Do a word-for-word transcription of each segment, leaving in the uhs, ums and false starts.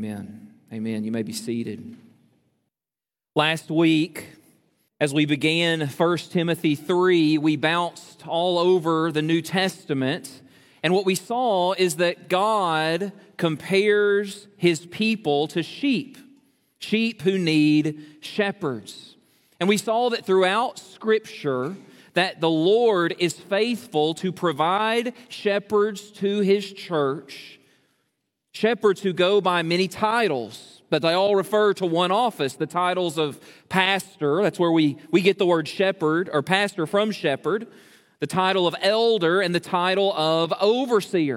Amen. Amen. You may be seated. Last week, as we began First Timothy three, we bounced all over the New Testament, and what we saw is that God compares His people to sheep, sheep who need shepherds. And we saw that throughout Scripture, that the Lord is faithful to provide shepherds to His church, shepherds who go by many titles, but they all refer to one office, the titles of pastor. That's where we, we get the word shepherd, or pastor from shepherd, the title of elder, and the title of overseer.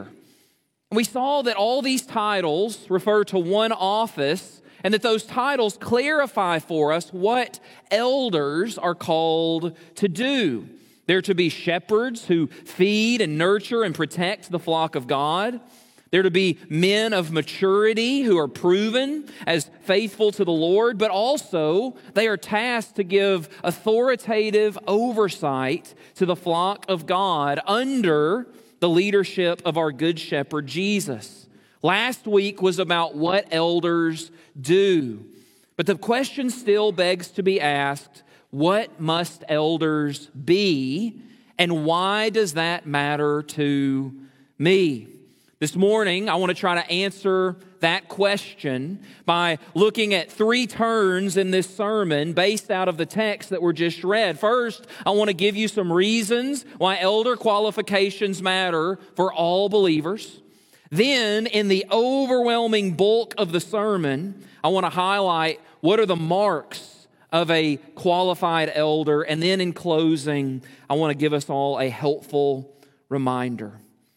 We saw that all these titles refer to one office, and that those titles clarify for us what elders are called to do. They're to be shepherds who feed and nurture and protect the flock of God. They're to be men of maturity who are proven as faithful to the Lord, but also they are tasked to give authoritative oversight to the flock of God under the leadership of our Good Shepherd, Jesus. Last week was about what elders do, but the question still begs to be asked, what must elders be, and why does that matter to me? This morning, I want to try to answer that question by looking at three turns in this sermon based out of the text that were just read. First, I want to give you some reasons why elder qualifications matter for all believers. Then, in the overwhelming bulk of the sermon, I want to highlight what are the marks of a qualified elder. And then in closing, I want to give us all a helpful reminder.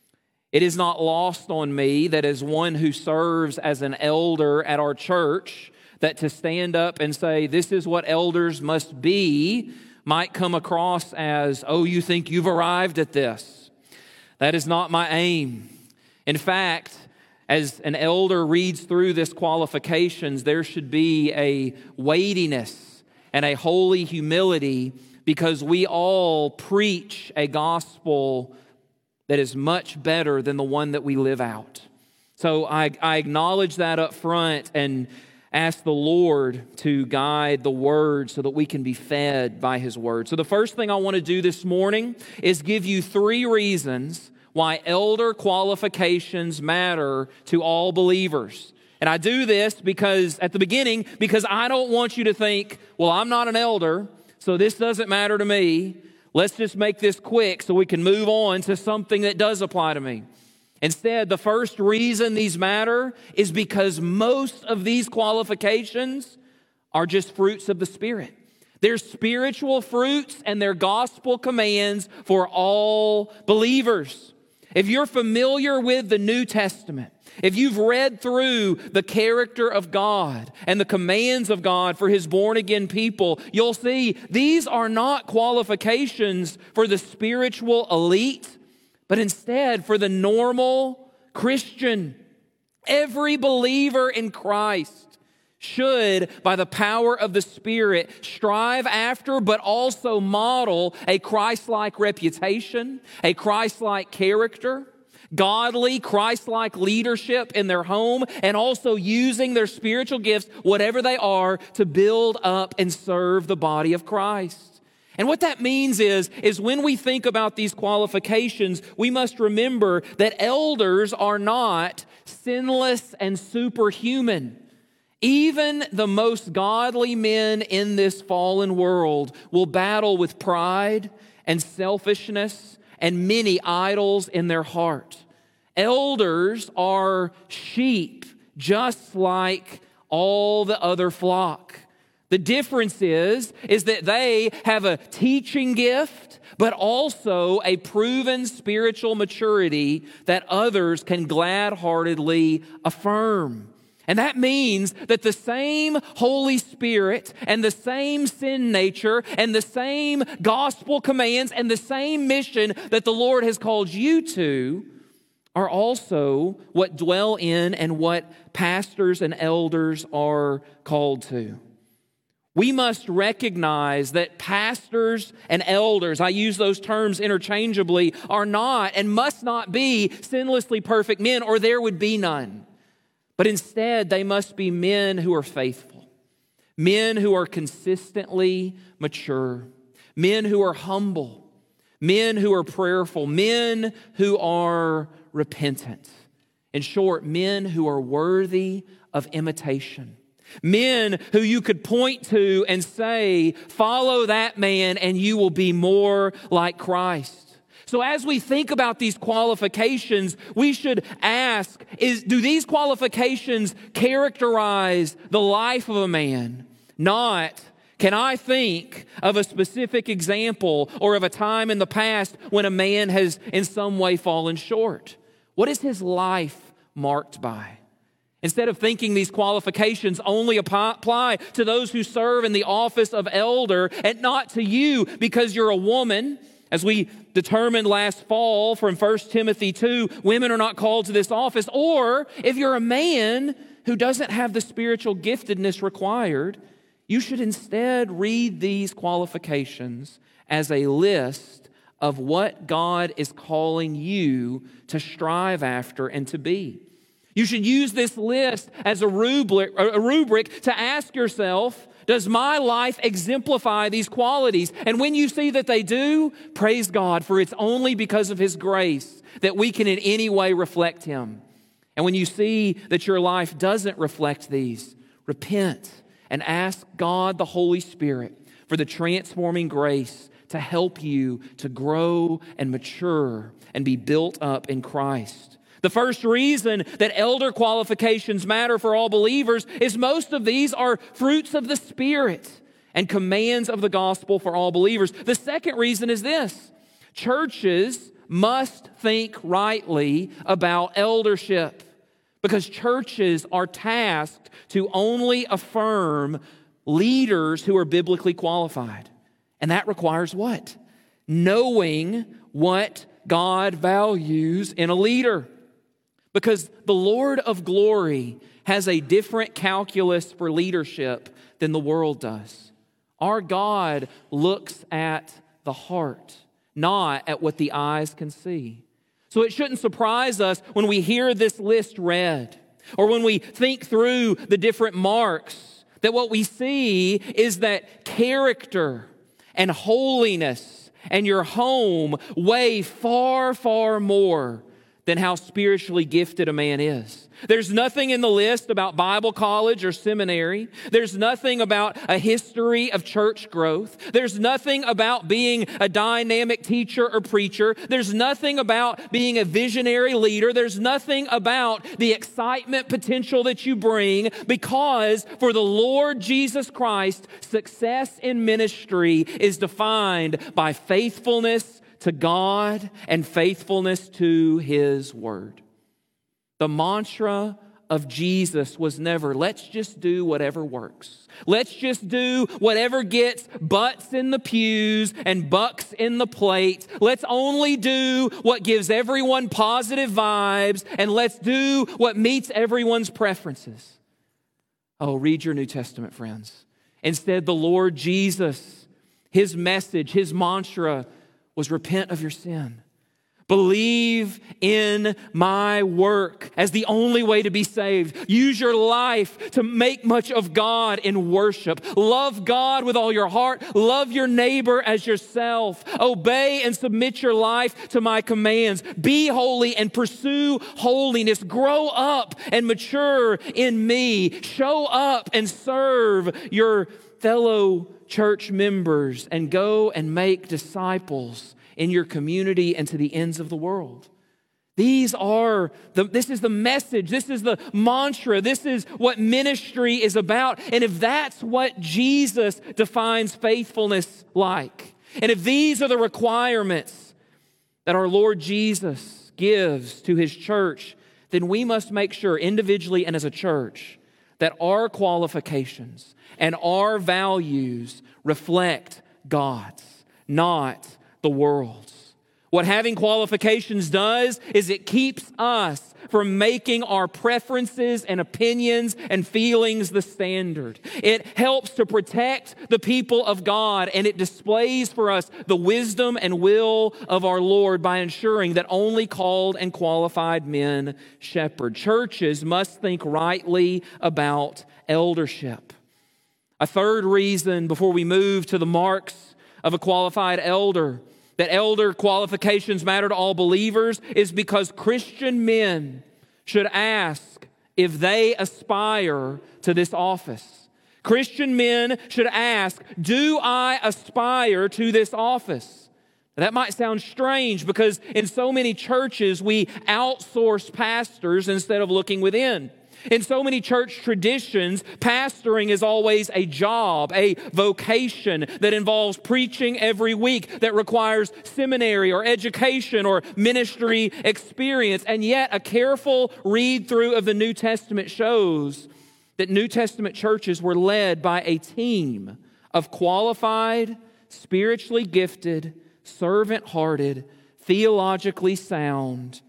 It is not lost on me that as one who serves as an elder at our church, that to stand up and say, this is what elders must be, might come across as, oh, you think you've arrived at this. That is not my aim. In fact, as an elder reads through this qualifications, there should be a weightiness and a holy humility, because we all preach a gospel that is much better than the one that we live out. So I, I acknowledge that up front and ask the Lord to guide the word so that we can be fed by His word. So the first thing I want to do this morning is give you three reasons why elder qualifications matter to all believers. And I do this because, at the beginning, because I don't want you to think, well, I'm not an elder, so this doesn't matter to me. Let's just make this quick so we can move on to something that does apply to me. Instead, the first reason these matter is because most of these qualifications are just fruits of the Spirit. They're spiritual fruits and they're gospel commands for all believers. If you're familiar with the New Testament, if you've read through the character of God and the commands of God for His born-again people, you'll see these are not qualifications for the spiritual elite, but instead for the normal Christian. Every believer in Christ should, by the power of the Spirit, strive after but also model a Christ-like reputation, a Christ-like character, godly, Christ-like leadership in their home, and also using their spiritual gifts, whatever they are, to build up and serve the body of Christ. And what that means is, is when we think about these qualifications, we must remember that elders are not sinless and superhuman. Even the most godly men in this fallen world will battle with pride and selfishness and many idols in their heart. Elders are sheep, just like all the other flock. The difference is, is that they have a teaching gift, but also a proven spiritual maturity that others can glad-heartedly affirm. And that means that the same Holy Spirit and the same sin nature and the same gospel commands and the same mission that the Lord has called you to are also what dwell in and what pastors and elders are called to. We must recognize that pastors and elders, I use those terms interchangeably, are not and must not be sinlessly perfect men, or there would be none. but instead they must be men who are faithful, men who are consistently mature, men who are humble, men who are prayerful, men who are repentant. In short, men who are worthy of imitation. Men who you could point to and say, follow that man and you will be more like Christ. So as we think about these qualifications, we should ask, is, do these qualifications characterize the life of a man? Not, can I think of a specific example or of a time in the past when a man has in some way fallen short? What is his life marked by? Instead of thinking these qualifications only apply to those who serve in the office of elder and not to you because you're a woman, as we determined last fall from First Timothy two, women are not called to this office, or if you're a man who doesn't have the spiritual giftedness required, you should instead read these qualifications as a list of what God is calling you to strive after and to be. You should use this list as a rubric, a rubric to ask yourself, does my life exemplify these qualities? And when you see that they do, praise God, for it's only because of His grace that we can in any way reflect Him. And when you see that your life doesn't reflect these, repent and ask God, the Holy Spirit, for the transforming grace to help you to grow and mature and be built up in Christ. The first reason that elder qualifications matter for all believers is most of these are fruits of the Spirit and commands of the gospel for all believers. The second reason is this: churches must think rightly about eldership because churches are tasked to only affirm leaders who are biblically qualified. And that requires what? Knowing what God values in a leader. Because the Lord of glory has a different calculus for leadership than the world does. Our God looks at the heart, not at what the eyes can see. So it shouldn't surprise us when we hear this list read, or when we think through the different marks, that what we see is that character and holiness and your home weigh far, far more than how spiritually gifted a man is. There's nothing in the list about Bible college or seminary. There's nothing about a history of church growth. There's nothing about being a dynamic teacher or preacher. There's nothing about being a visionary leader. There's nothing about the excitement potential that you bring, because for the Lord Jesus Christ, success in ministry is defined by faithfulness to God and faithfulness to His Word. The mantra of Jesus was never, let's just do whatever works. Let's just do whatever gets butts in the pews and bucks in the plate. Let's only do what gives everyone positive vibes, and let's do what meets everyone's preferences. Oh, read your New Testament, friends. Instead, the Lord Jesus, His message, His mantra was repent of your sin. Believe in my work as the only way to be saved. Use your life to make much of God in worship. Love God with all your heart. Love your neighbor as yourself. Obey and submit your life to my commands. Be holy and pursue holiness. Grow up and mature in me. Show up and serve your fellow church members, and go and make disciples in your community and to the ends of the world. These are, the, this is the message, this is the mantra, this is what ministry is about. And if that's what Jesus defines faithfulness like, and if these are the requirements that our Lord Jesus gives to His church, then we must make sure individually and as a church that our qualifications and our values reflect God's, not the world's. What having qualifications does is it keeps us from making our preferences and opinions and feelings the standard. It helps to protect the people of God, and it displays for us the wisdom and will of our Lord by ensuring that only called and qualified men shepherd. Churches must think rightly about eldership. A third reason before we move to the marks of a qualified elder, that elder qualifications matter to all believers, is because Christian men should ask if they aspire to this office. Christian men should ask, do I aspire to this office? Now, that might sound strange because in so many churches we outsource pastors instead of looking within. In so many church traditions, pastoring is always a job, a vocation that involves preaching every week, that requires seminary or education or ministry experience. And yet a careful read through of the New Testament shows that New Testament churches were led by a team of qualified, spiritually gifted, servant-hearted, theologically sound,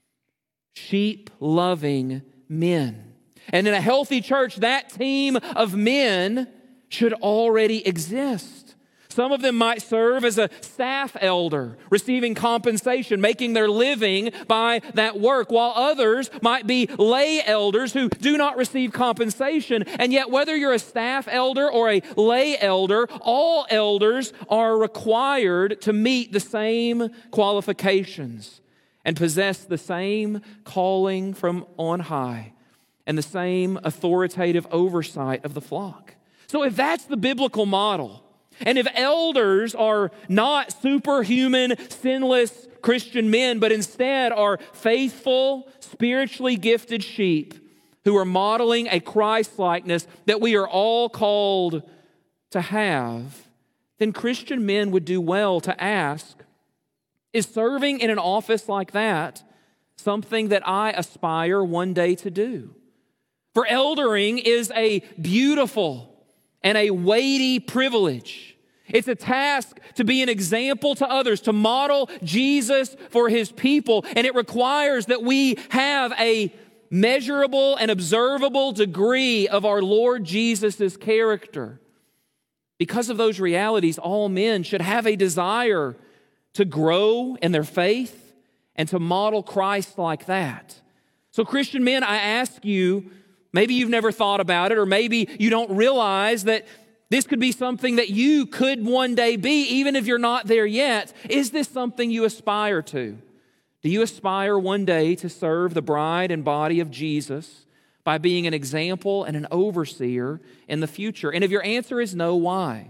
sheep-loving men. And in a healthy church, that team of men should already exist. Some of them might serve as a staff elder, receiving compensation, making their living by that work, while others might be lay elders who do not receive compensation. And yet, whether you're a staff elder or a lay elder, all elders are required to meet the same qualifications and possess the same calling from on high and the same authoritative oversight of the flock. So if that's the biblical model, and if elders are not superhuman, sinless Christian men, but instead are faithful, spiritually gifted sheep who are modeling a Christ-likeness that we are all called to have, then Christian men would do well to ask, is serving in an office like that something that I aspire one day to do? For eldering is a beautiful and a weighty privilege. It's a task to be an example to others, to model Jesus for His people. And it requires that we have a measurable and observable degree of our Lord Jesus' character. Because of those realities, all men should have a desire to grow in their faith and to model Christ like that. So Christian men, I ask you, maybe you've never thought about it, or maybe you don't realize that this could be something that you could one day be, even if you're not there yet. Is this something you aspire to? Do you aspire one day to serve the bride and body of Jesus by being an example and an overseer in the future? And if your answer is no, why?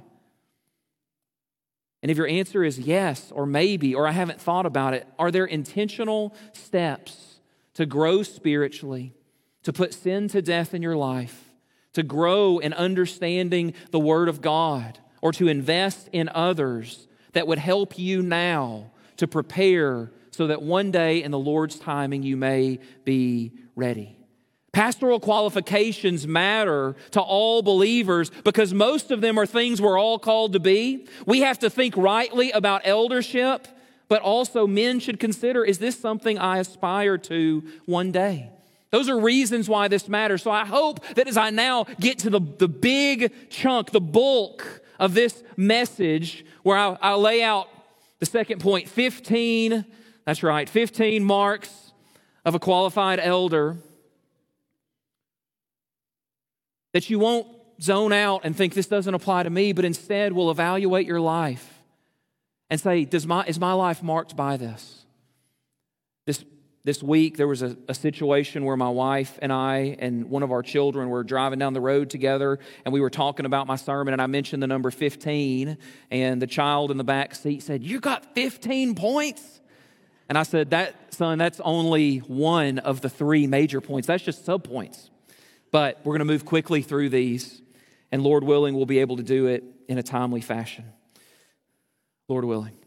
And if your answer is yes, or maybe, or I haven't thought about it, are there intentional steps to grow spiritually, to put sin to death in your life, to grow in understanding the Word of God, or to invest in others that would help you now to prepare so that one day in the Lord's timing you may be ready? Pastoral qualifications matter to all believers because most of them are things we're all called to be. We have to think rightly about eldership, but also men should consider, is this something I aspire to one day? Those are reasons why this matters. So I hope that as I now get to the, the big chunk, the bulk of this message, where I, I lay out the second point, fifteen, that's right, fifteen marks of a qualified elder, that you won't zone out and think this doesn't apply to me, but instead will evaluate your life and say, Does my, is my life marked by this? This This week, there was a, a situation where my wife and I and one of our children were driving down the road together, and we were talking about my sermon, and I mentioned the number fifteen, and the child in the back seat said, "You got fifteen points?" And I said, "That, son, that's only one of the three major points. That's just sub-points. But we're going to move quickly through these, and Lord willing, we'll be able to do it in a timely fashion. Lord willing.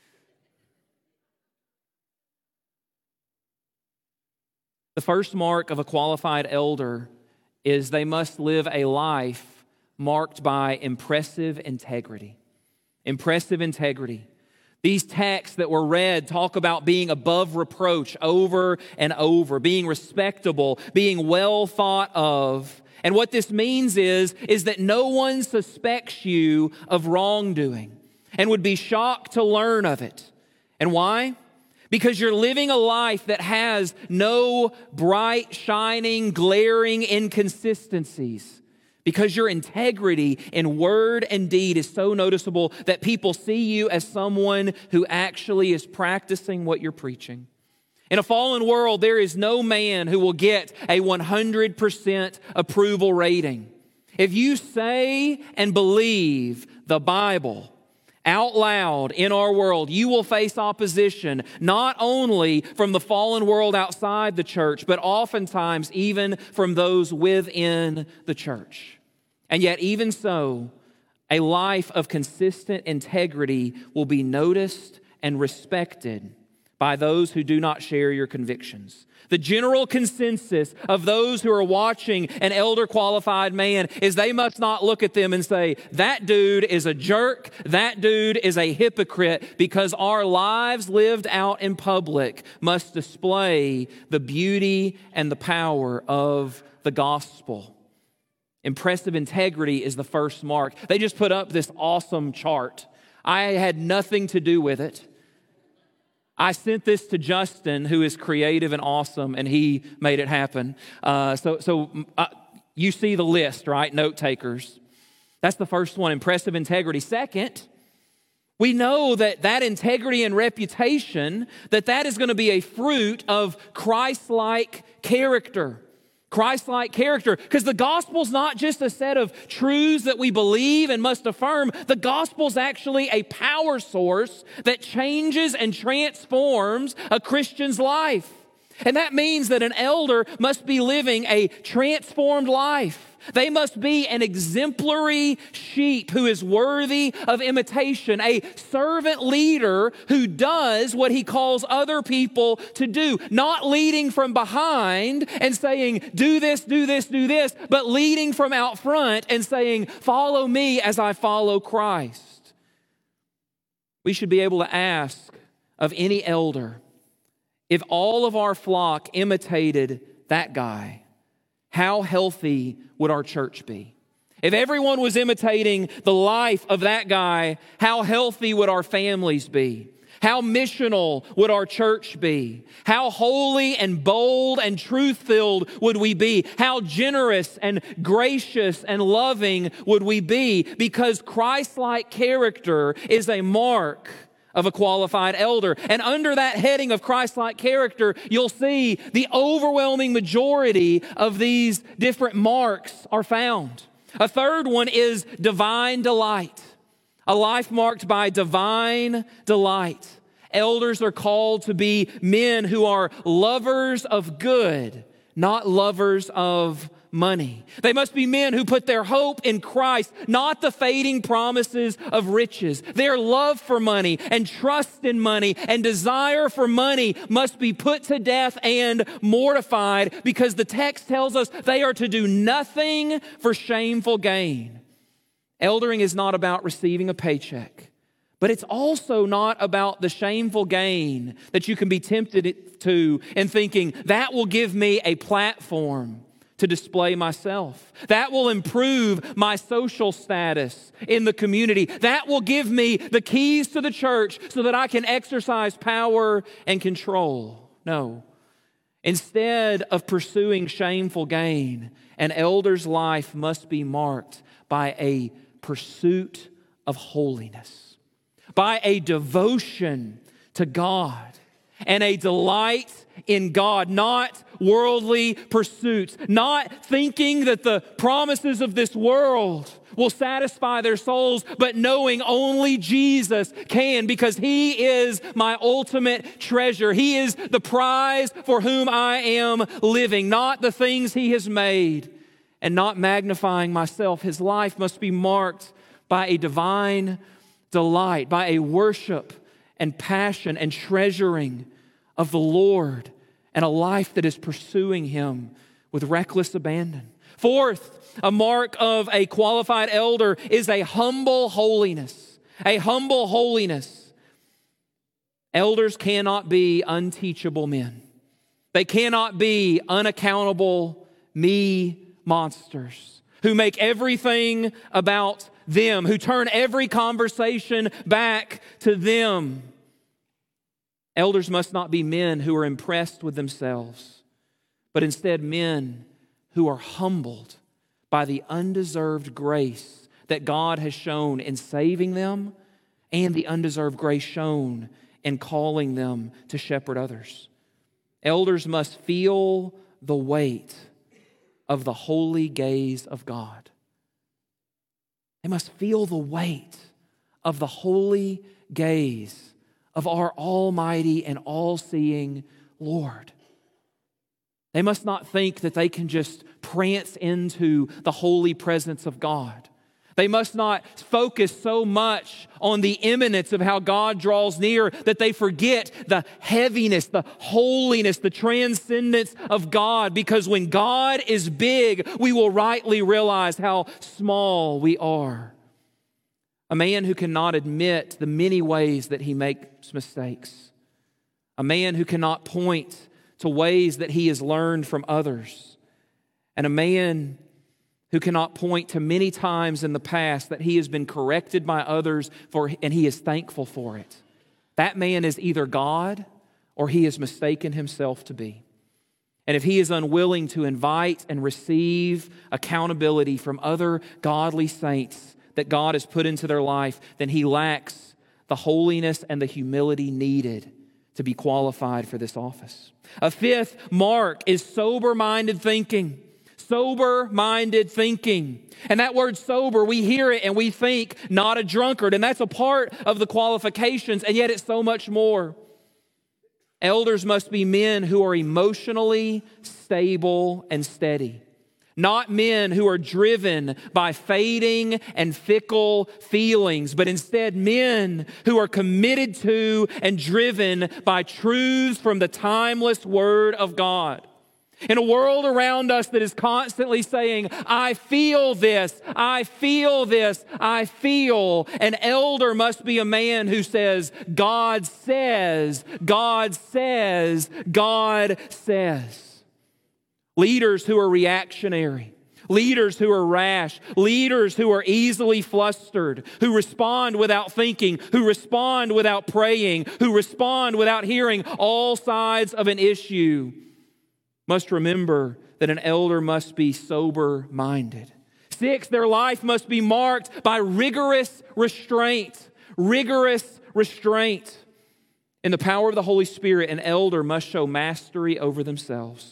The first mark of a qualified elder is they must live a life marked by impressive integrity. Impressive integrity. These texts that were read talk about being above reproach over and over, being respectable, being well thought of. And what this means is, is that no one suspects you of wrongdoing and would be shocked to learn of it. And why? Because you're living a life that has no bright, shining, glaring inconsistencies. Because your integrity in word and deed is so noticeable that people see you as someone who actually is practicing what you're preaching. In a fallen world, there is no man who will get a one hundred percent approval rating. If you say and believe the Bible out loud in our world, you will face opposition not only from the fallen world outside the church, but oftentimes even from those within the church. And yet, even so, a life of consistent integrity will be noticed and respected by those who do not share your convictions. The general consensus of those who are watching an elder qualified man is they must not look at them and say, that dude is a jerk, that dude is a hypocrite, because our lives lived out in public must display the beauty and the power of the gospel. Impressive integrity is the first mark. They just put up this awesome chart. I had nothing to do with it. I sent this to Justin, who is creative and awesome, and he made it happen. Uh, so so uh, you see the list, right? Note takers. That's the first one, impressive integrity. Second, we know that that integrity and reputation, that that is going to be a fruit of Christ-like character. Christ-like character, because the gospel's not just a set of truths that we believe and must affirm. The gospel's actually a power source that changes and transforms a Christian's life. And that means that an elder must be living a transformed life. They must be an exemplary sheep who is worthy of imitation, a servant leader who does what he calls other people to do, not leading from behind and saying, do this, do this, do this, but leading from out front and saying, follow me as I follow Christ. We should be able to ask of any elder, if all of our flock imitated that guy, how healthy would our church be? If everyone was imitating the life of that guy, how healthy would our families be? How missional would our church be? How holy and bold and truth-filled would we be? How generous and gracious and loving would we be? Because Christ-like character is a mark of a qualified elder. And under that heading of Christ-like character, you'll see the overwhelming majority of these different marks are found. A third one is divine delight. A life marked by divine delight. Elders are called to be men who are lovers of good, not lovers of money. They must be men who put their hope in Christ, not the fading promises of riches. Their love for money and trust in money and desire for money must be put to death and mortified, because the text tells us they are to do nothing for shameful gain. Eldering is not about receiving a paycheck, but it's also not about the shameful gain that you can be tempted to in thinking that will give me a platform to display myself. That will improve my social status in the community. That will give me the keys to the church so that I can exercise power and control. No. Instead of pursuing shameful gain, an elder's life must be marked by a pursuit of holiness, by a devotion to God, and a delight in God, not worldly pursuits, not thinking that the promises of this world will satisfy their souls, but knowing only Jesus can, because He is my ultimate treasure. He is the prize for whom I am living, not the things He has made, and not magnifying myself. His life must be marked by a divine delight, by a worship and passion and treasuring of the Lord, and a life that is pursuing Him with reckless abandon. Fourth, a mark of a qualified elder is a humble holiness. A humble holiness. Elders cannot be unteachable men. They cannot be unaccountable me monsters who make everything about them, who turn every conversation back to them. Elders must not be men who are impressed with themselves, but instead men who are humbled by the undeserved grace that God has shown in saving them and the undeserved grace shown in calling them to shepherd others. Elders must feel the weight of the holy gaze of God. They must feel the weight of the holy gaze of our almighty and all-seeing Lord. They must not think that they can just prance into the holy presence of God. They must not focus so much on the imminence of how God draws near that they forget the heaviness, the holiness, the transcendence of God. Because when God is big, we will rightly realize how small we are. A man who cannot admit the many ways that he makes mistakes. A man who cannot point to ways that he has learned from others. And a man who cannot point to many times in the past that he has been corrected by others for, and he is thankful for it. That man is either God or he has mistaken himself to be. And if he is unwilling to invite and receive accountability from other godly saints that God has put into their life, then he lacks the holiness and the humility needed to be qualified for this office. A fifth mark is sober-minded thinking. Sober-minded thinking. And that word sober, we hear it and we think not a drunkard. And that's a part of the qualifications, and yet it's so much more. Elders must be men who are emotionally stable and steady. Not men who are driven by fading and fickle feelings, but instead men who are committed to and driven by truths from the timeless Word of God. In a world around us that is constantly saying, I feel this, I feel this, I feel. An elder must be a man who says, God says, God says, God says. Leaders who are reactionary, leaders who are rash, leaders who are easily flustered, who respond without thinking, who respond without praying, who respond without hearing all sides of an issue, must remember that an elder must be sober-minded. Six, their life must be marked by rigorous restraint. Rigorous restraint. In the power of the Holy Spirit, an elder must show mastery over themselves.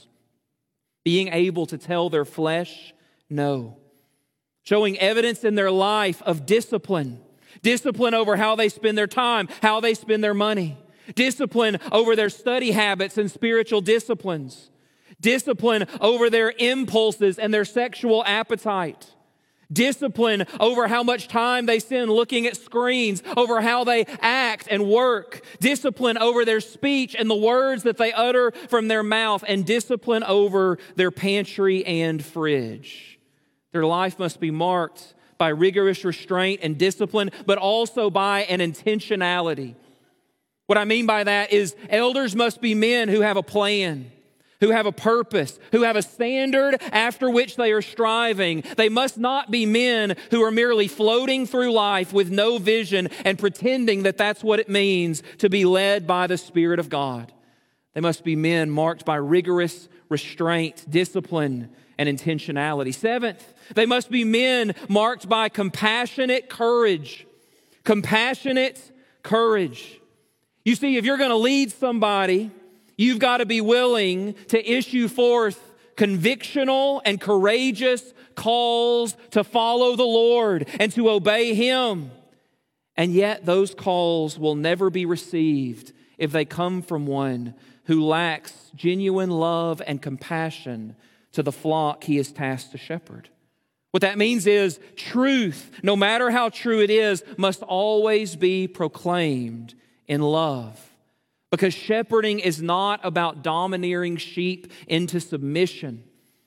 Being able to tell their flesh no. Showing evidence in their life of discipline. Discipline over how they spend their time, how they spend their money. Discipline over their study habits and spiritual disciplines. Discipline over their impulses and their sexual appetite. Discipline over how much time they spend looking at screens, over how they act and work. Discipline over their speech and the words that they utter from their mouth. And discipline over their pantry and fridge. Their life must be marked by rigorous restraint and discipline, but also by an intentionality. What I mean by that is elders must be men who have a plan, who have a purpose, who have a standard after which they are striving. They must not be men who are merely floating through life with no vision and pretending that that's what it means to be led by the Spirit of God. They must be men marked by rigorous restraint, discipline, and intentionality. Seventh, they must be men marked by compassionate courage. Compassionate courage. You see, if you're going to lead somebody, you've got to be willing to issue forth convictional and courageous calls to follow the Lord and to obey Him. And yet those calls will never be received if they come from one who lacks genuine love and compassion to the flock he is tasked to shepherd. What that means is truth, no matter how true it is, must always be proclaimed in love. Because shepherding is not about domineering sheep into submission.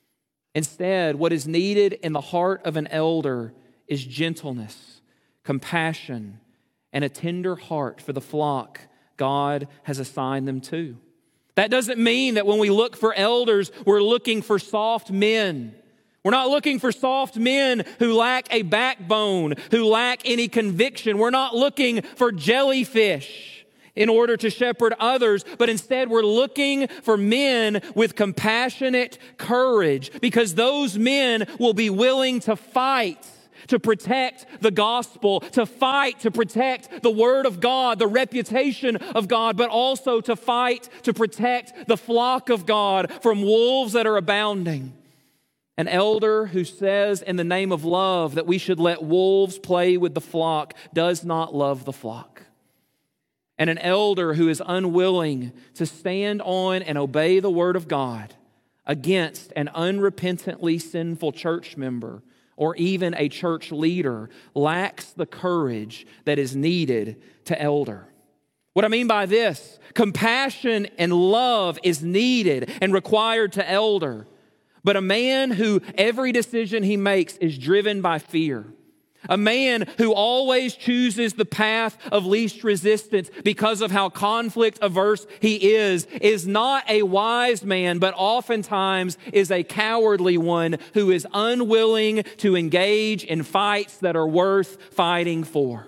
Instead, what is needed in the heart of an elder is gentleness, compassion, and a tender heart for the flock God has assigned them to. That doesn't mean that when we look for elders, we're looking for soft men. We're not looking for soft men who lack a backbone, who lack any conviction. We're not looking for jellyfish in order to shepherd others, but instead we're looking for men with compassionate courage, because those men will be willing to fight to protect the gospel, to fight to protect the word of God, the reputation of God, but also to fight to protect the flock of God from wolves that are abounding. An elder who says in the name of love that we should let wolves play with the flock does not love the flock. And an elder who is unwilling to stand on and obey the word of God against an unrepentantly sinful church member or even a church leader lacks the courage that is needed to elder. What I mean by this, compassion and love is needed and required to elder. But a man who every decision he makes is driven by fear, a man who always chooses the path of least resistance because of how conflict averse he is, is not a wise man, but oftentimes is a cowardly one who is unwilling to engage in fights that are worth fighting for.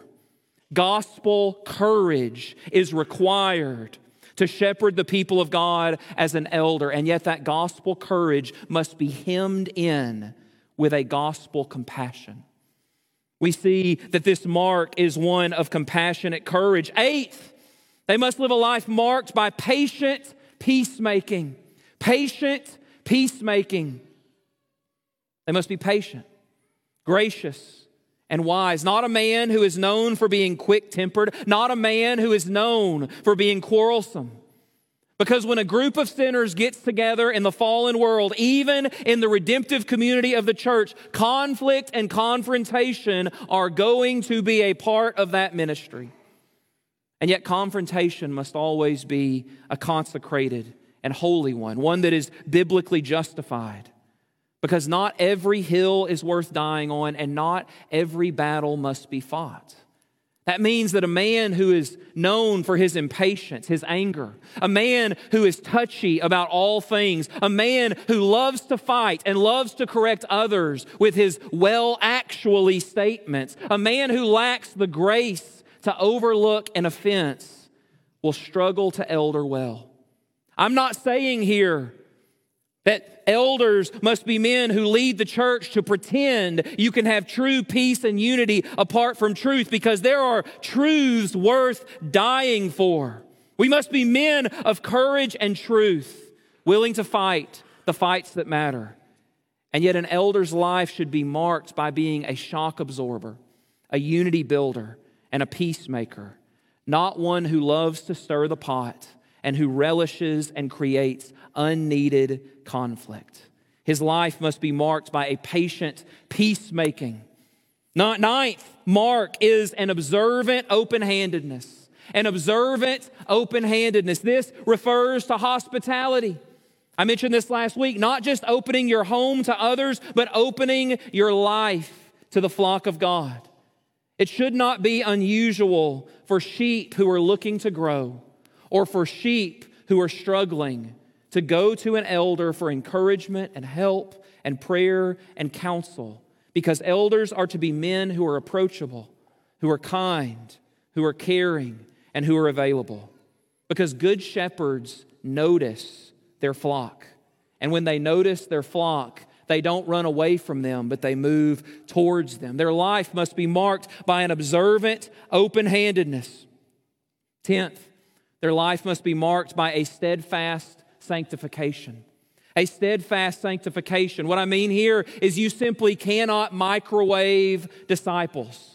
Gospel courage is required to shepherd the people of God as an elder, and yet that gospel courage must be hemmed in with a gospel compassion. We see that this mark is one of compassionate courage. Eighth, they must live a life marked by patient peacemaking. Patient peacemaking. They must be patient, gracious, and wise. Not a man who is known for being quick-tempered. Not a man who is known for being quarrelsome. Because when a group of sinners gets together in the fallen world, even in the redemptive community of the church, conflict and confrontation are going to be a part of that ministry. And yet confrontation must always be a consecrated and holy one, one that is biblically justified. Because not every hill is worth dying on, and not every battle must be fought. That means that a man who is known for his impatience, his anger, a man who is touchy about all things, a man who loves to fight and loves to correct others with his well actually statements, a man who lacks the grace to overlook an offense will struggle to elder well. I'm not saying here that elders must be men who lead the church to pretend you can have true peace and unity apart from truth, because there are truths worth dying for. We must be men of courage and truth, willing to fight the fights that matter. And yet an elder's life should be marked by being a shock absorber, a unity builder, and a peacemaker, not one who loves to stir the pot and who relishes and creates unneeded conflict. His life must be marked by a patient peacemaking. Ninth mark is an observant open-handedness. An observant open-handedness. This refers to hospitality. I mentioned this last week, not just opening your home to others, but opening your life to the flock of God. It should not be unusual for sheep who are looking to grow, or for sheep who are struggling, to go to an elder for encouragement and help and prayer and counsel. Because elders are to be men who are approachable, who are kind, who are caring, and who are available. Because good shepherds notice their flock. And when they notice their flock, they don't run away from them, but they move towards them. Their life must be marked by an observant open-handedness. Tenth, their life must be marked by a steadfast sanctification. A steadfast sanctification. What I mean here is you simply cannot microwave disciples.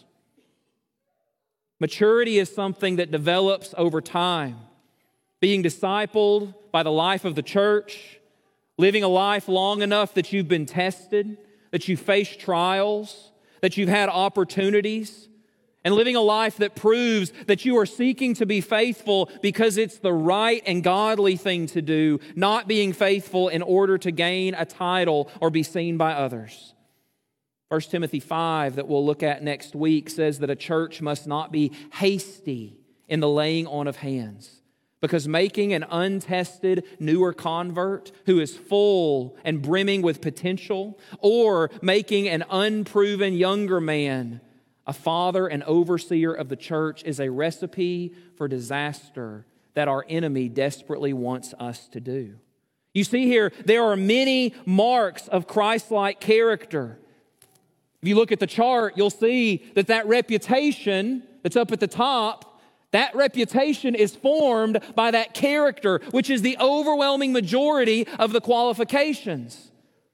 Maturity is something that develops over time. Being discipled by the life of the church, living a life long enough that you've been tested, that you've faced trials, that you've had opportunities, and living a life that proves that you are seeking to be faithful because it's the right and godly thing to do, not being faithful in order to gain a title or be seen by others. First Timothy five, that we'll look at next week, says that a church must not be hasty in the laying on of hands. Because making an untested, newer convert who is full and brimming with potential, or making an unproven younger man a father and overseer of the church, is a recipe for disaster that our enemy desperately wants us to do. You see here, there are many marks of Christ-like character. If you look at the chart, you'll see that that reputation that's up at the top, that reputation is formed by that character, which is the overwhelming majority of the qualifications.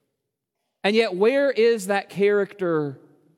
And yet, where is that character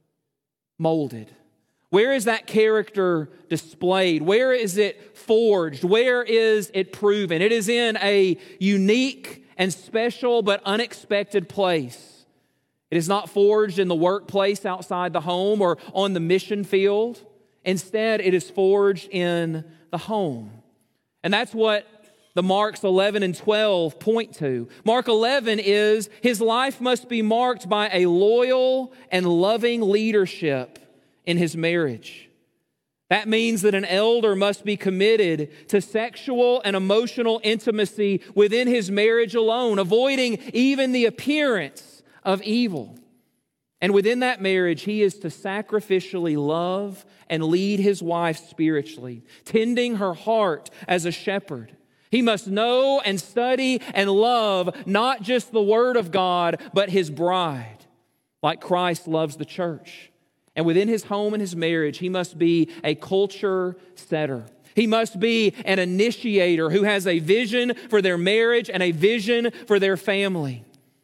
molded? Where is that character displayed? Where is it forged? Where is it proven? It is in a unique and special but unexpected place. It is not forged in the workplace outside the home or on the mission field. Instead, it is forged in the home. And that's what the Marks eleven and twelve point to. Mark eleven is his life must be marked by a loyal and loving leadership in his marriage. That means that an elder must be committed to sexual and emotional intimacy within his marriage alone, avoiding even the appearance of evil. And within that marriage, he is to sacrificially love and lead his wife spiritually, tending her heart as a shepherd. He must know and study and love not just the Word of God, but his bride, like Christ loves the church. And within his home and his marriage, he must be a culture setter. He must be an initiator who has a vision for their marriage and a vision for their family.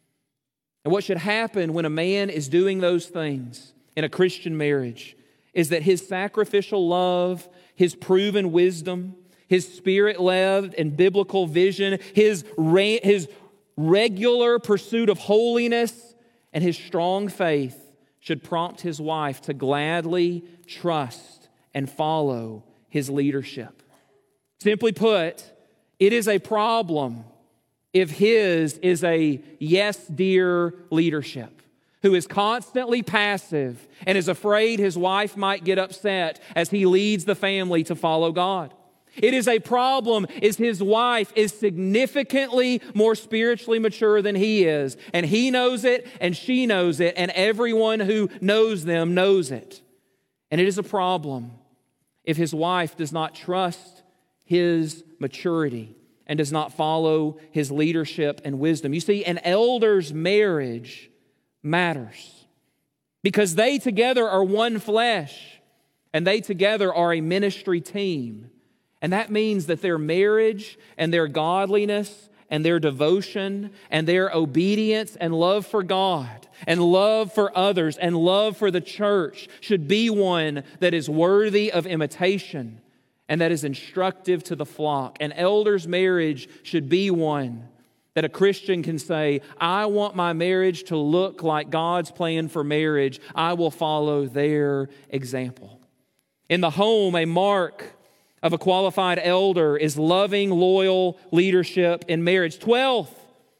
And what should happen when a man is doing those things in a Christian marriage is that his sacrificial love, his proven wisdom, his spirit-led and biblical vision, his, re- his regular pursuit of holiness, and his strong faith should prompt his wife to gladly trust and follow his leadership. Simply put, it is a problem if his is a yes, dear leadership who is constantly passive and is afraid his wife might get upset as he leads the family to follow God. It is a problem if his wife is significantly more spiritually mature than he is, and he knows it, and she knows it, and everyone who knows them knows it. And it is a problem if his wife does not trust his maturity and does not follow his leadership and wisdom. You see, an elder's marriage matters because they together are one flesh, and they together are a ministry team. And that means that their marriage and their godliness and their devotion and their obedience and love for God and love for others and love for the church should be one that is worthy of imitation and that is instructive to the flock. An elder's marriage should be one that a Christian can say, I want my marriage to look like God's plan for marriage. I will follow their example. In the home, a mark of a qualified elder is loving, loyal leadership in marriage. Twelfth,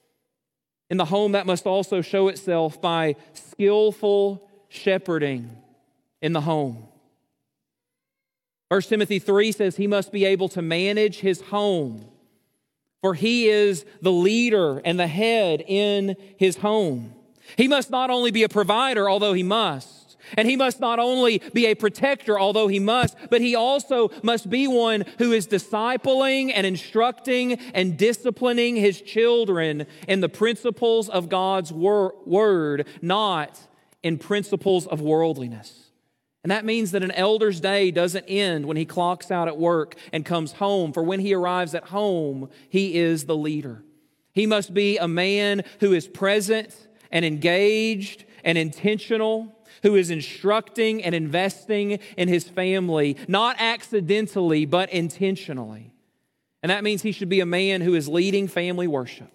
in the home, that must also show itself by skillful shepherding in the home. First Timothy three says he must be able to manage his home, for he is the leader and the head in his home. He must not only be a provider, although he must, and he must not only be a protector, although he must, but he also must be one who is discipling and instructing and disciplining his children in the principles of God's wor- word, not in principles of worldliness. And that means that an elder's day doesn't end when he clocks out at work and comes home, for when he arrives at home, he is the leader. He must be a man who is present and engaged and intentional, who is instructing and investing in his family, not accidentally, but intentionally. And that means he should be a man who is leading family worship,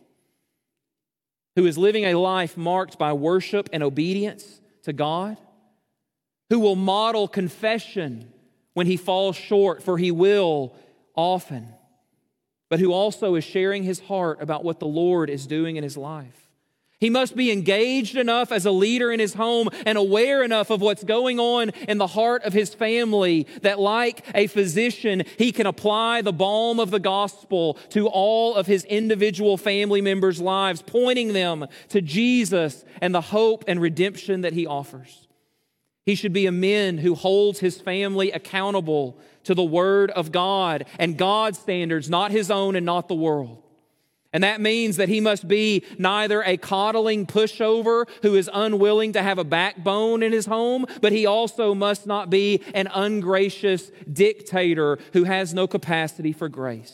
who is living a life marked by worship and obedience to God, who will model confession when he falls short, for he will often, but who also is sharing his heart about what the Lord is doing in his life. He must be engaged enough as a leader in his home and aware enough of what's going on in the heart of his family that, like a physician, he can apply the balm of the gospel to all of his individual family members' lives, pointing them to Jesus and the hope and redemption that he offers. He should be a man who holds his family accountable to the Word of God and God's standards, not his own and not the world. And that means that he must be neither a coddling pushover who is unwilling to have a backbone in his home, but he also must not be an ungracious dictator who has no capacity for grace.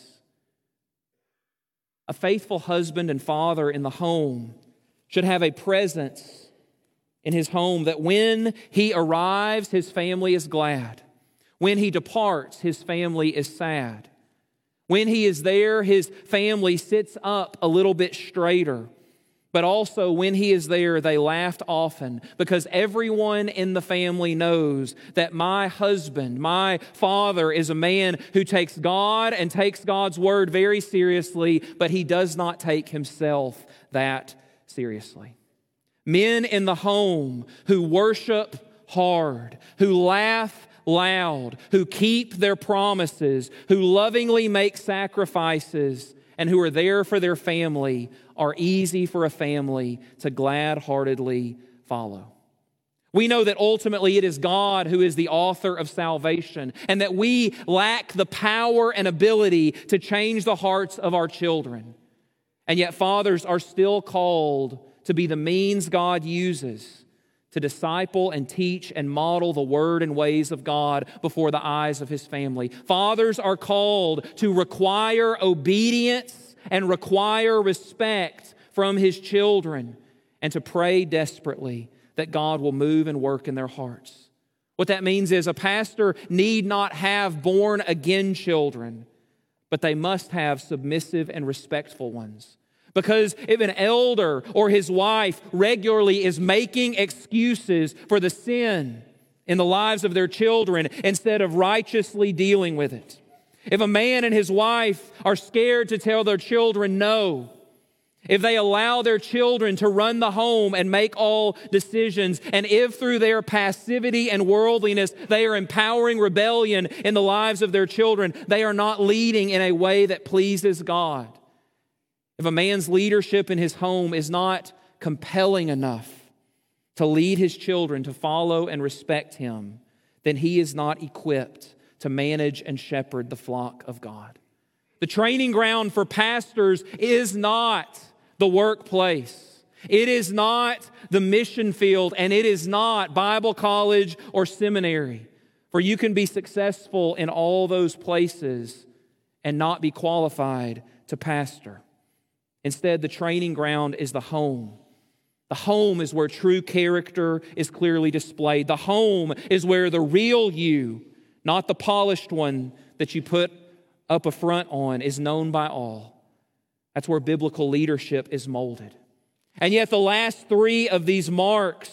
A faithful husband and father in the home should have a presence in his home that when he arrives, his family is glad. When he departs, his family is sad. When he is there, his family sits up a little bit straighter. But also when he is there, they laughed often because everyone in the family knows that my husband, my father, is a man who takes God and takes God's word very seriously, but he does not take himself that seriously. Men in the home who worship hard, who laugh loud, who keep their promises, who lovingly make sacrifices, and who are there for their family are easy for a family to glad-heartedly follow. We know that ultimately it is God who is the author of salvation, and that we lack the power and ability to change the hearts of our children. And yet fathers are still called to be the means God uses to disciple and teach and model the word and ways of God before the eyes of his family. Fathers are called to require obedience and require respect from his children and to pray desperately that God will move and work in their hearts. What that means is a pastor need not have born-again children, but they must have submissive and respectful ones. Because if an elder or his wife regularly is making excuses for the sin in the lives of their children instead of righteously dealing with it, if a man and his wife are scared to tell their children no, if they allow their children to run the home and make all decisions, and if through their passivity and worldliness they are empowering rebellion in the lives of their children, they are not leading in a way that pleases God. If a man's leadership in his home is not compelling enough to lead his children to follow and respect him, then he is not equipped to manage and shepherd the flock of God. The training ground for pastors is not the workplace. It is not the mission field, and it is not Bible college or seminary. For you can be successful in all those places and not be qualified to pastor. Instead, the training ground is the home. The home is where true character is clearly displayed. The home is where the real you, not the polished one that you put up a front on, is known by all. That's where biblical leadership is molded. And yet the last three of these marks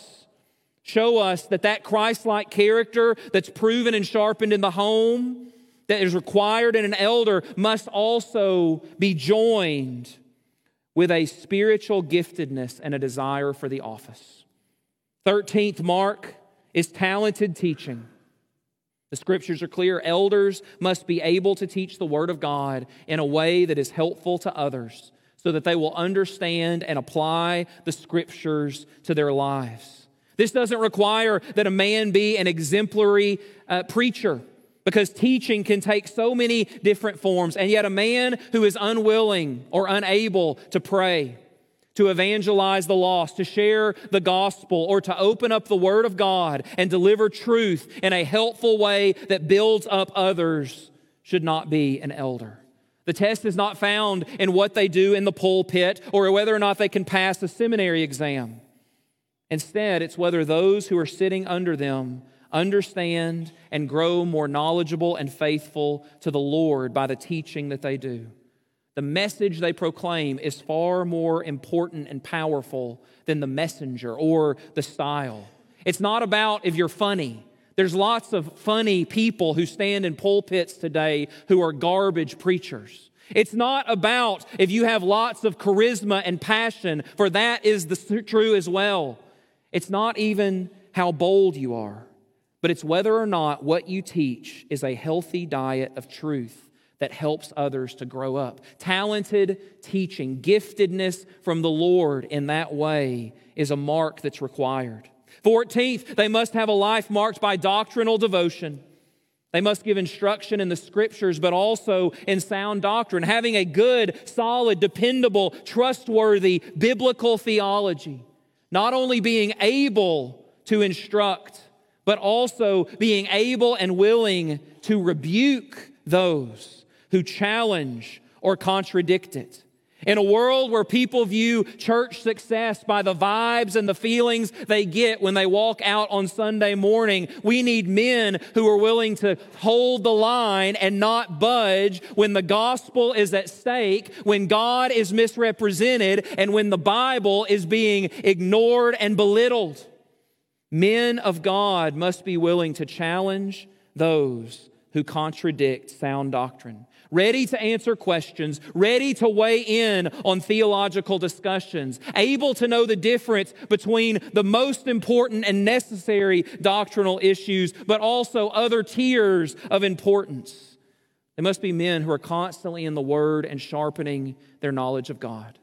show us that that Christ-like character that's proven and sharpened in the home, that is required in an elder, must also be joined with a spiritual giftedness and a desire for the office. Thirteenth mark is talented teaching. The scriptures are clear. Elders must be able to teach the word of God in a way that is helpful to others so that they will understand and apply the scriptures to their lives. This doesn't require that a man be an exemplary uh, preacher, because teaching can take so many different forms. And yet a man who is unwilling or unable to pray, to evangelize the lost, to share the gospel, or to open up the word of God and deliver truth in a helpful way that builds up others should not be an elder. The test is not found in what they do in the pulpit or whether or not they can pass a seminary exam. Instead, it's whether those who are sitting under them understand and grow more knowledgeable and faithful to the Lord by the teaching that they do. The message they proclaim is far more important and powerful than the messenger or the style. It's not about if you're funny. There's lots of funny people who stand in pulpits today who are garbage preachers. It's not about if you have lots of charisma and passion, for that is the true as well. It's not even how bold you are, but it's whether or not what you teach is a healthy diet of truth that helps others to grow up. Talented teaching, giftedness from the Lord in that way is a mark that's required. Fourteenth, they must have a life marked by doctrinal devotion. They must give instruction in the Scriptures, but also in sound doctrine, having a good, solid, dependable, trustworthy, biblical theology. Not only being able to instruct, but also being able and willing to rebuke those who challenge or contradict it. In a world where people view church success by the vibes and the feelings they get when they walk out on Sunday morning, we need men who are willing to hold the line and not budge when the gospel is at stake, when God is misrepresented, and when the Bible is being ignored and belittled. Men of God must be willing to challenge those who contradict sound doctrine, ready to answer questions, ready to weigh in on theological discussions, able to know the difference between the most important and necessary doctrinal issues, but also other tiers of importance. They must be men who are constantly in the Word and sharpening their knowledge of God.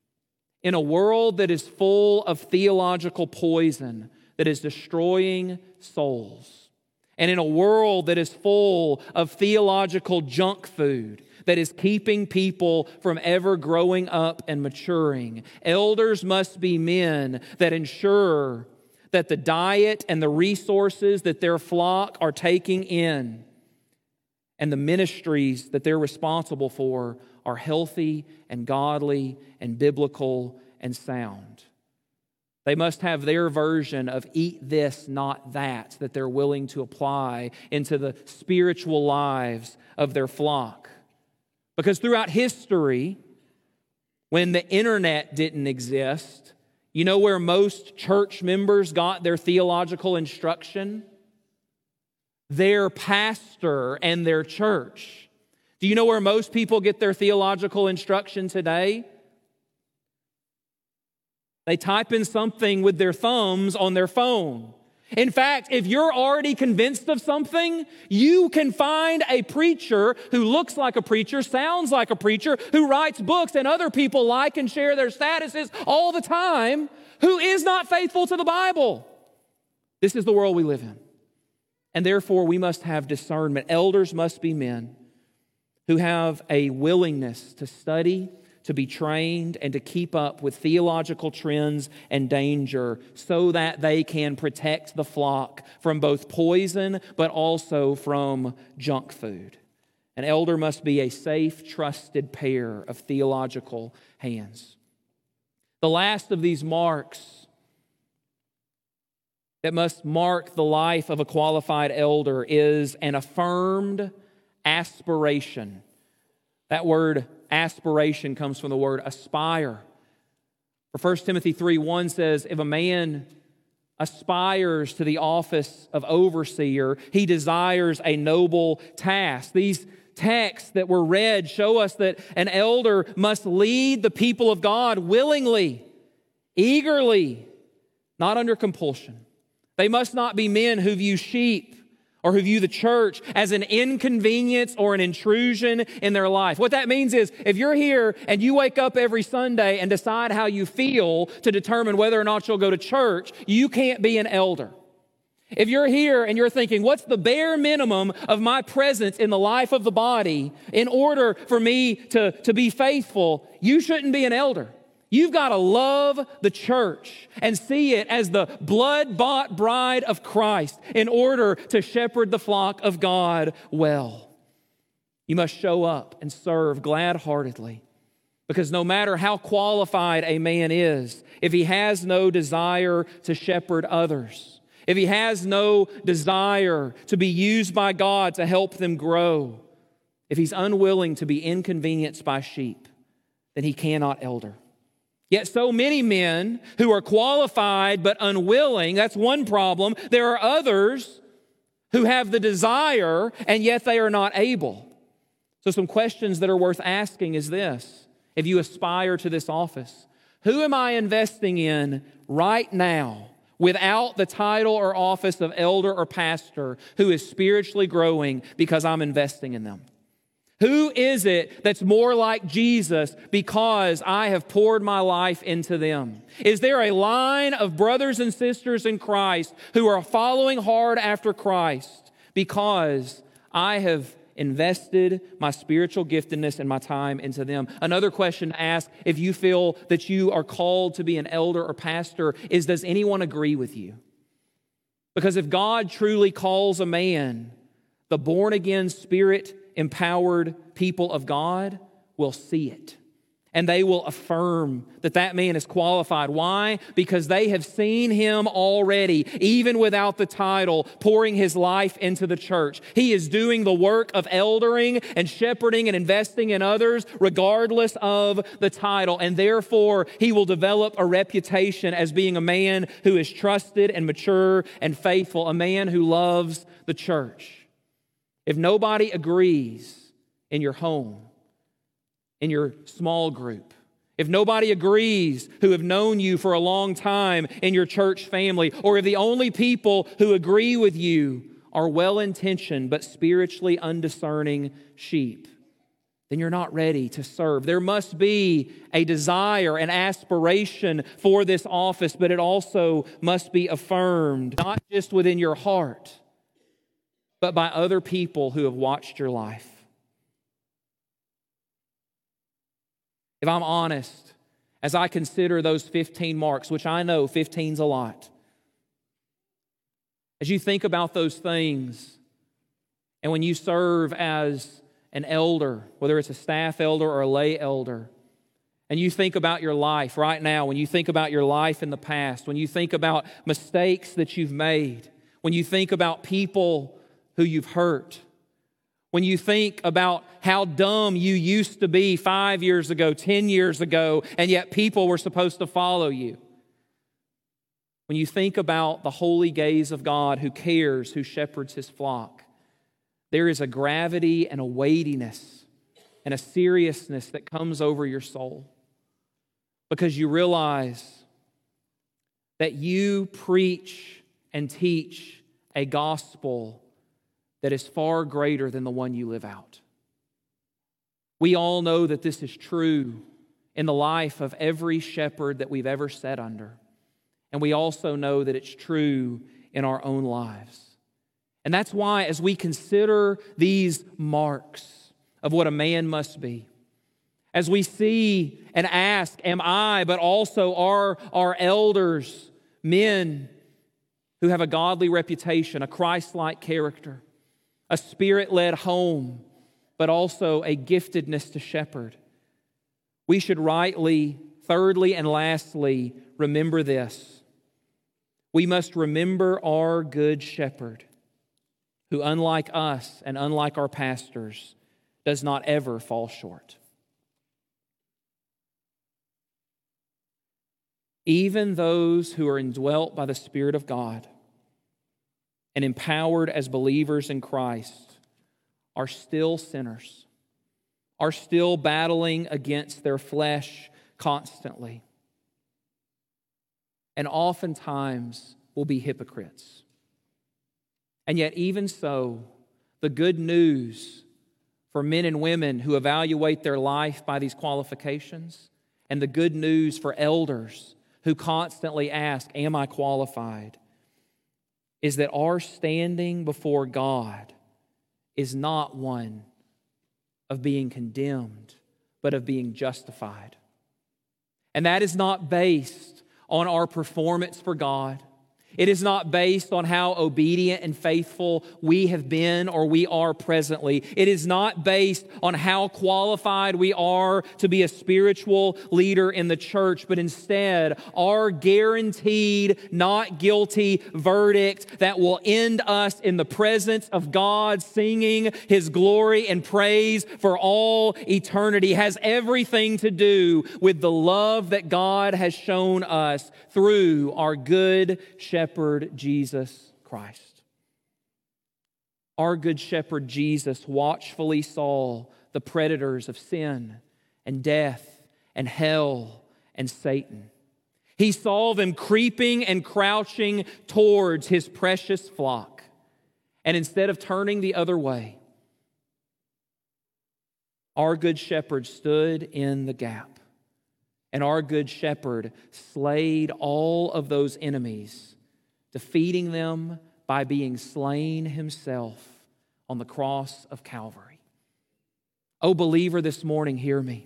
In a world that is full of theological poison that is destroying souls, and in a world that is full of theological junk food that is keeping people from ever growing up and maturing, elders must be men that ensure that the diet and the resources that their flock are taking in and the ministries that they're responsible for are healthy and godly and biblical and sound. They must have their version of eat this, not that, that they're willing to apply into the spiritual lives of their flock. Because throughout history, when the internet didn't exist, you know where most church members got their theological instruction? Their pastor and their church. Do you know where most people get their theological instruction today? They type in something with their thumbs on their phone. In fact, if you're already convinced of something, you can find a preacher who looks like a preacher, sounds like a preacher, who writes books and other people like and share their statuses all the time, who is not faithful to the Bible. This is the world we live in. And therefore, we must have discernment. Elders must be men who have a willingness to study, to be trained, and to keep up with theological trends and danger so that they can protect the flock from both poison but also from junk food. An elder must be a safe, trusted pair of theological hands. The last of these marks that must mark the life of a qualified elder is an affirmed aspiration. That word aspiration comes from the word aspire. For First Timothy three one says, if a man aspires to the office of overseer, he desires a noble task. These texts that were read show us that an elder must lead the people of God willingly, eagerly, not under compulsion. They must not be men who view sheep or who view the church as an inconvenience or an intrusion in their life. What that means is, if you're here and you wake up every Sunday and decide how you feel to determine whether or not you'll go to church, you can't be an elder. If you're here and you're thinking, what's the bare minimum of my presence in the life of the body in order for me to, to be faithful, you shouldn't be an elder. You've got to love the church and see it as the blood-bought bride of Christ in order to shepherd the flock of God well. You must show up and serve glad-heartedly, because no matter how qualified a man is, if he has no desire to shepherd others, if he has no desire to be used by God to help them grow, if he's unwilling to be inconvenienced by sheep, then he cannot elder. Yet so many men who are qualified but unwilling, that's one problem. There are others who have the desire and yet they are not able. So some questions that are worth asking is this, if you aspire to this office. Who am I investing in right now without the title or office of elder or pastor who is spiritually growing because I'm investing in them? Who is it that's more like Jesus because I have poured my life into them? Is there a line of brothers and sisters in Christ who are following hard after Christ because I have invested my spiritual giftedness and my time into them? Another question to ask if you feel that you are called to be an elder or pastor is, does anyone agree with you? Because if God truly calls a man, the born-again, Spirit-empowered people of God will see it. And they will affirm that that man is qualified. Why? Because they have seen him already, even without the title, pouring his life into the church. He is doing the work of eldering and shepherding and investing in others regardless of the title. And therefore, he will develop a reputation as being a man who is trusted and mature and faithful, a man who loves the church. If nobody agrees in your home, in your small group, if nobody agrees who have known you for a long time in your church family, or if the only people who agree with you are well-intentioned but spiritually undiscerning sheep, then you're not ready to serve. There must be a desire, an aspiration for this office, but it also must be affirmed, not just within your heart, but by other people who have watched your life. If I'm honest, as I consider those fifteen marks, which I know fifteen's a lot, as you think about those things, and when you serve as an elder, whether it's a staff elder or a lay elder, and you think about your life right now, when you think about your life in the past, when you think about mistakes that you've made, when you think about people who you've hurt, when you think about how dumb you used to be five years ago, ten years ago, and yet people were supposed to follow you. When you think about the holy gaze of God who cares, who shepherds his flock, there is a gravity and a weightiness and a seriousness that comes over your soul because you realize that you preach and teach a gospel that is far greater than the one you live out. We all know that this is true in the life of every shepherd that we've ever sat under. And we also know that it's true in our own lives. And that's why as we consider these marks of what a man must be, as we see and ask, am I, but also are our elders men who have a godly reputation, a Christ-like character, a Spirit-led home, but also a giftedness to shepherd, we should rightly, thirdly and lastly, remember this. We must remember our good shepherd, who unlike us and unlike our pastors, does not ever fall short. Even those who are indwelt by the Spirit of God and empowered as believers in Christ are still sinners, are still battling against their flesh constantly, and oftentimes will be hypocrites. And yet even so, the good news for men and women who evaluate their life by these qualifications, and the good news for elders who constantly ask, am I qualified, is that our standing before God is not one of being condemned, but of being justified. And that is not based on our performance for God. It is not based on how obedient and faithful we have been or we are presently. It is not based on how qualified we are to be a spiritual leader in the church, but instead our guaranteed not guilty verdict that will end us in the presence of God singing His glory and praise for all eternity has everything to do with the love that God has shown us through our good shepherd, Jesus Christ. Our good shepherd Jesus watchfully saw the predators of sin and death and hell and Satan. He saw them creeping and crouching towards his precious flock. And instead of turning the other way, our good shepherd stood in the gap. And our good shepherd slayed all of those enemies, defeating them by being slain himself on the cross of Calvary. Oh, believer, this morning, hear me.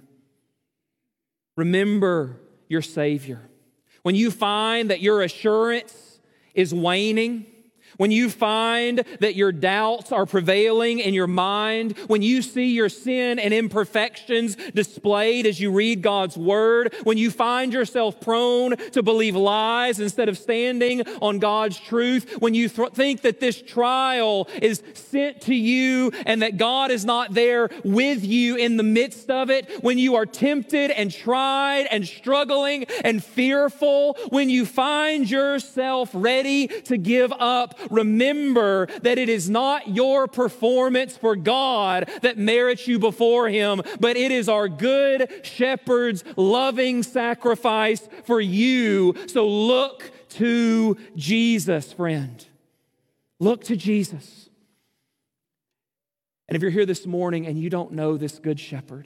Remember your Savior. When you find that your assurance is waning, when you find that your doubts are prevailing in your mind, when you see your sin and imperfections displayed as you read God's Word, when you find yourself prone to believe lies instead of standing on God's truth, when you th- think that this trial is sent to you and that God is not there with you in the midst of it, when you are tempted and tried and struggling and fearful, when you find yourself ready to give up, remember that it is not your performance for God that merits you before Him, but it is our good shepherd's loving sacrifice for you. So look to Jesus, friend. Look to Jesus. And if you're here this morning and you don't know this good shepherd,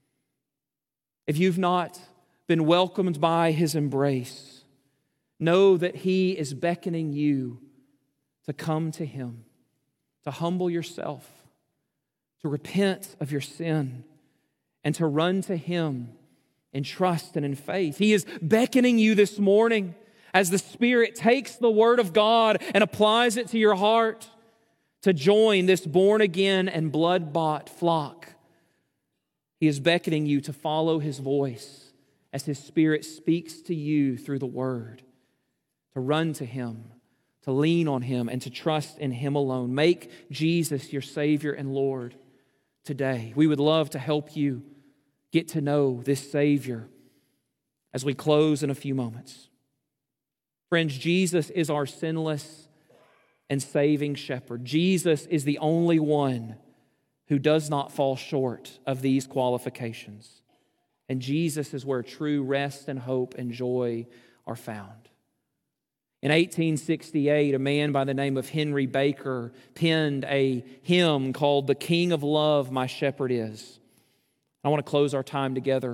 if you've not been welcomed by His embrace, know that He is beckoning you to come to Him, to humble yourself, to repent of your sin, and to run to Him in trust and in faith. He is beckoning you this morning as the Spirit takes the Word of God and applies it to your heart to join this born-again and blood-bought flock. He is beckoning you to follow His voice as His Spirit speaks to you through the Word, to run to Him, to lean on Him, and to trust in Him alone. Make Jesus your Savior and Lord today. We would love to help you get to know this Savior as we close in a few moments. Friends, Jesus is our sinless and saving shepherd. Jesus is the only one who does not fall short of these qualifications. And Jesus is where true rest and hope and joy are found. In eighteen sixty-eight, a man by the name of Henry Baker penned a hymn called "The King of Love, My Shepherd Is." I want to close our time together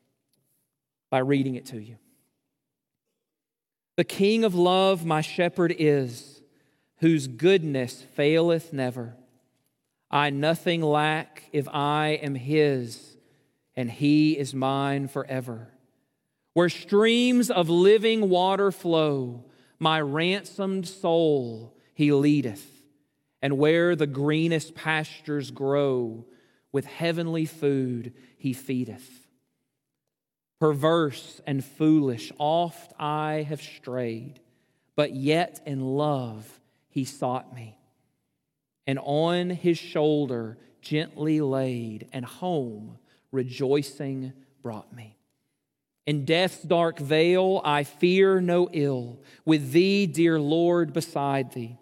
by reading it to you. The King of love, my shepherd is, whose goodness faileth never. I nothing lack if I am His, and He is mine forever. Where streams of living water flow, my ransomed soul He leadeth, and where the greenest pastures grow, with heavenly food He feedeth. Perverse and foolish oft I have strayed, but yet in love He sought me, and on His shoulder gently laid, and home rejoicing brought me. In death's dark vale I fear no ill, with Thee, dear Lord, beside Thee.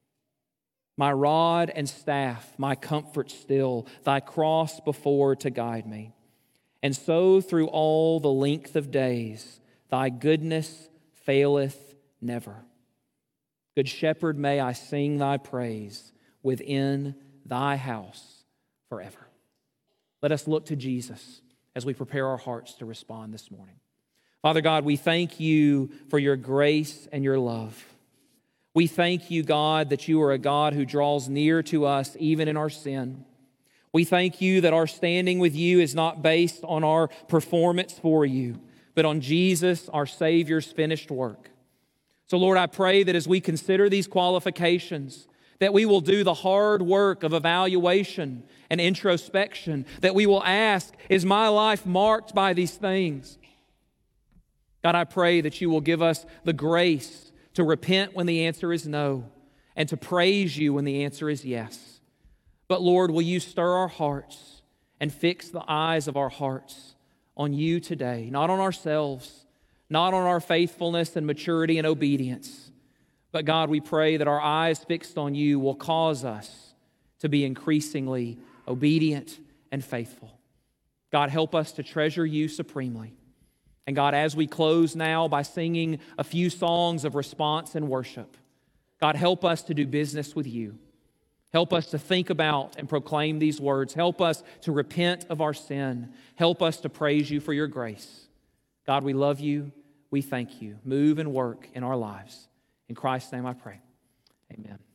My rod and staff, my comfort still, Thy cross before to guide me. And so through all the length of days, Thy goodness faileth never. Good Shepherd, may I sing Thy praise within Thy house forever. Let us look to Jesus as we prepare our hearts to respond this morning. Father God, we thank You for Your grace and Your love. We thank You, God, that You are a God who draws near to us even in our sin. We thank You that our standing with You is not based on our performance for You, but on Jesus, our Savior's finished work. So, Lord, I pray that as we consider these qualifications, that we will do the hard work of evaluation and introspection, that we will ask, is my life marked by these things? God, I pray that You will give us the grace to repent when the answer is no, and to praise You when the answer is yes. But Lord, will You stir our hearts and fix the eyes of our hearts on You today, not on ourselves, not on our faithfulness and maturity and obedience. But God, we pray that our eyes fixed on You will cause us to be increasingly obedient and faithful. God, help us to treasure you supremely. And God, as we close now by singing a few songs of response and worship, God, help us to do business with you. Help us to think about and proclaim these words. Help us to repent of our sin. Help us to praise you for your grace. God, we love you. We thank you. Move and work in our lives. In Christ's name I pray. Amen.